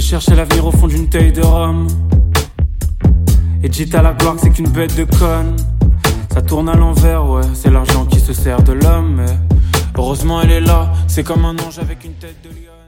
chercher l'avenir au fond d'une taille de rhum. Et dites à la gloire que c'est qu'une bête de conne. Ça tourne à l'envers, ouais, c'est l'argent qui se sert de l'homme. Mais heureusement elle est là, c'est comme un ange avec une tête de lion.